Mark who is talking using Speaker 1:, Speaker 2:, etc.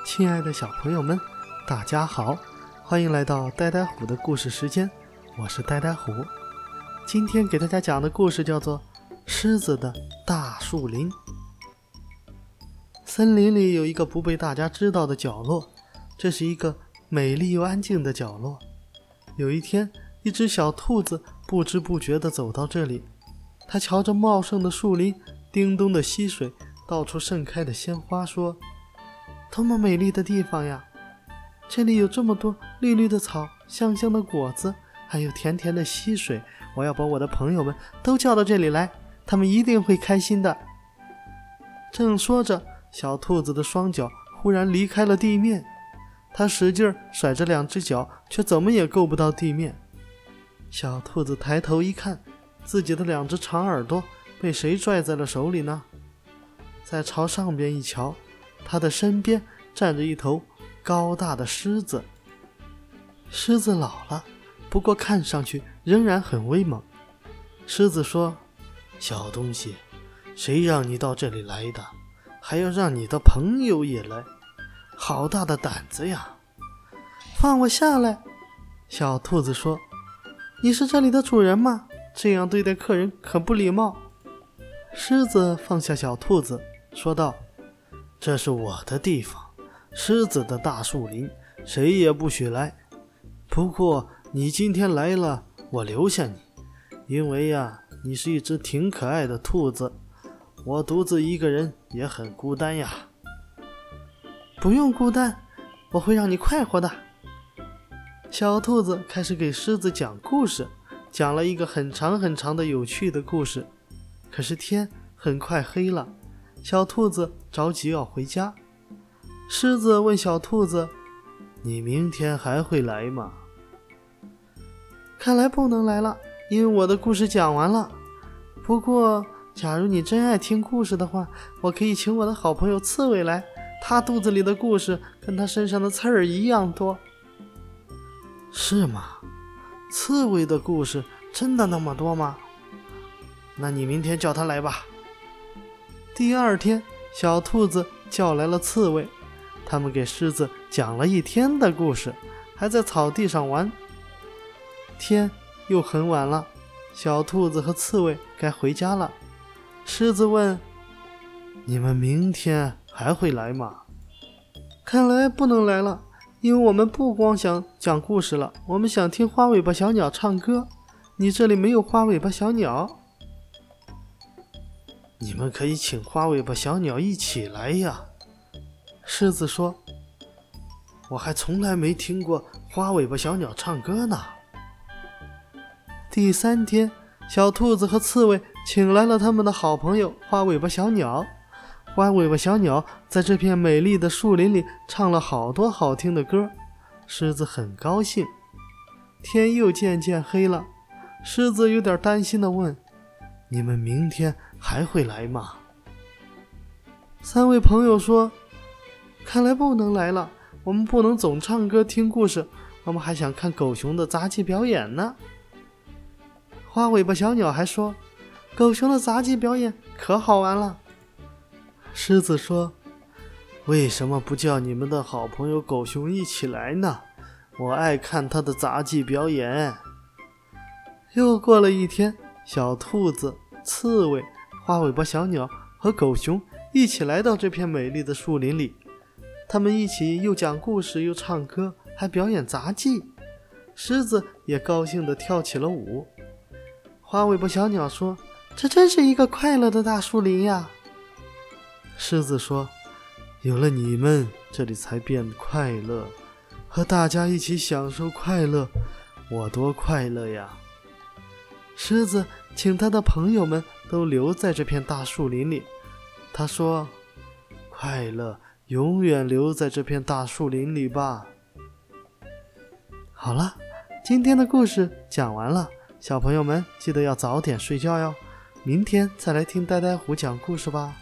Speaker 1: 亲爱的小朋友们，大家好，欢迎来到呆呆虎的故事时间，我是呆呆虎。今天给大家讲的故事叫做狮子的大树林。森林里有一个不被大家知道的角落，这是一个美丽又安静的角落。有一天，一只小兔子不知不觉地走到这里，它瞧着茂盛的树林，叮咚的溪水，到处盛开的鲜花，说：多么美丽的地方呀！这里有这么多绿绿的草，香香的果子，还有甜甜的溪水，我要把我的朋友们都叫到这里来，他们一定会开心的。正说着，小兔子的双脚忽然离开了地面，它使劲甩着两只脚，却怎么也够不到地面。小兔子抬头一看，自己的两只长耳朵被谁拽在了手里呢？再朝上边一瞧，他的身边站着一头高大的狮子。狮子老了，不过看上去仍然很威猛。狮子说：小东西，谁让你到这里来的？还要让你的朋友也来，好大的胆子呀！放我下来！小兔子说：你是这里的主人吗？这样对待客人可不礼貌。狮子放下小兔子，说道：这是我的地方，狮子的大树林，谁也不许来。不过你今天来了，我留下你，因为呀，你是一只挺可爱的兔子，我独自一个人也很孤单呀。不用孤单，我会让你快活的。小兔子开始给狮子讲故事，讲了一个很长很长的有趣的故事。可是天很快黑了，小兔子着急要回家。狮子问小兔子：你明天还会来吗？看来不能来了，因为我的故事讲完了。不过假如你真爱听故事的话，我可以请我的好朋友刺猬来，他肚子里的故事跟他身上的刺儿一样多。是吗？刺猬的故事真的那么多吗？那你明天叫他来吧。第二天，小兔子叫来了刺猬，他们给狮子讲了一天的故事，还在草地上玩。天又很晚了，小兔子和刺猬该回家了。狮子问：你们明天还会来吗？看来不能来了，因为我们不光想讲故事了，我们想听花尾巴小鸟唱歌。你这里没有花尾巴小鸟？你们可以请花尾巴小鸟一起来呀。狮子说：我还从来没听过花尾巴小鸟唱歌呢。第三天，小兔子和刺猬请来了他们的好朋友花尾巴小鸟。花尾巴小鸟在这片美丽的树林里唱了好多好听的歌，狮子很高兴。天又渐渐黑了，狮子有点担心地问：你们明天还会来吗？三位朋友说：看来不能来了，我们不能总唱歌听故事，我们还想看狗熊的杂技表演呢。花尾巴小鸟还说：狗熊的杂技表演可好玩了。狮子说：为什么不叫你们的好朋友狗熊一起来呢？我爱看他的杂技表演。又过了一天，小兔子、刺猬、花尾巴小鸟和狗熊一起来到这片美丽的树林里。他们一起又讲故事，又唱歌，还表演杂技。狮子也高兴地跳起了舞。花尾巴小鸟说：这真是一个快乐的大树林呀。狮子说：有了你们，这里才变快乐，和大家一起享受快乐，我多快乐呀。狮子请他的朋友们都留在这片大树林里。他说：快乐永远留在这片大树林里吧。好了，今天的故事讲完了，小朋友们记得要早点睡觉哟，明天再来听呆呆虎讲故事吧。